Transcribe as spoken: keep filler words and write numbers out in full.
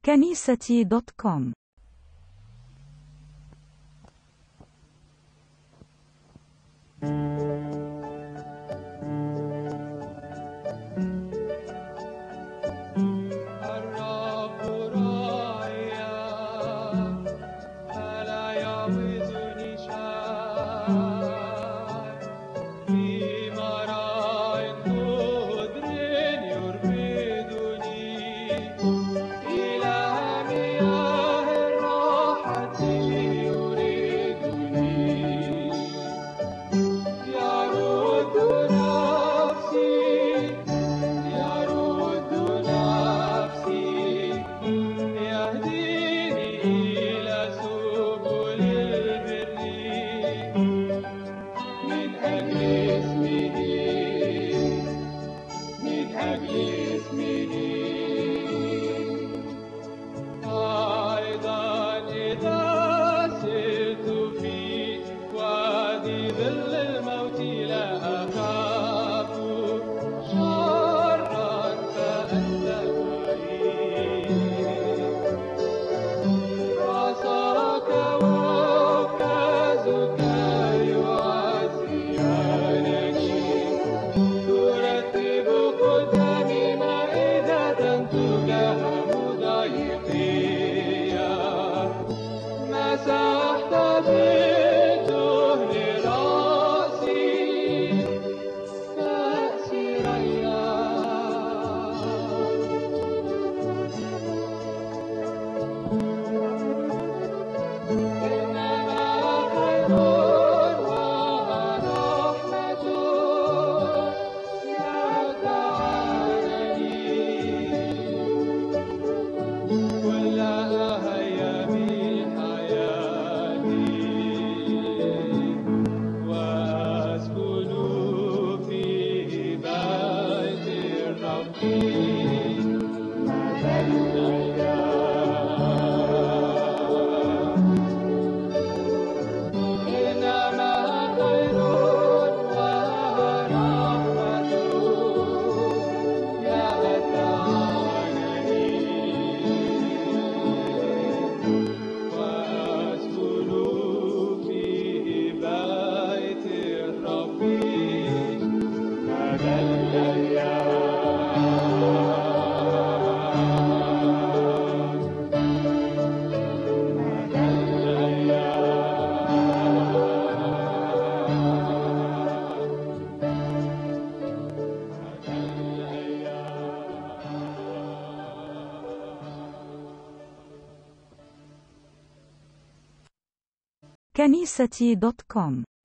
كنيستي دوت كوم. الرب راعي فلا يعوزني شيء، في مراع خضر يربدني إلى مياه الراحة يريدني، يرد نفسي يرد نفسي، يهديني إلى سبل البر من أجل اسمه من أجل اسمه. أيضا إذا سرت في وادي ظل الموت لا أخاف شرا فأنت معي، عصاك وعكازك يعزيانني، ترتب قدامي مائدة تجاه مضايقي، مسحت بالدهن رأسي كأسي ريان. إنما خير ورحمة يتبعانني كل أيام حياتي، وأسكن في بيت الرب مدى الأيام. إنما خير ورحمة يتبعانني، وأسكن في بيت الرب مدى الأيام. مدى الأيام. كنيستي دوت كوم.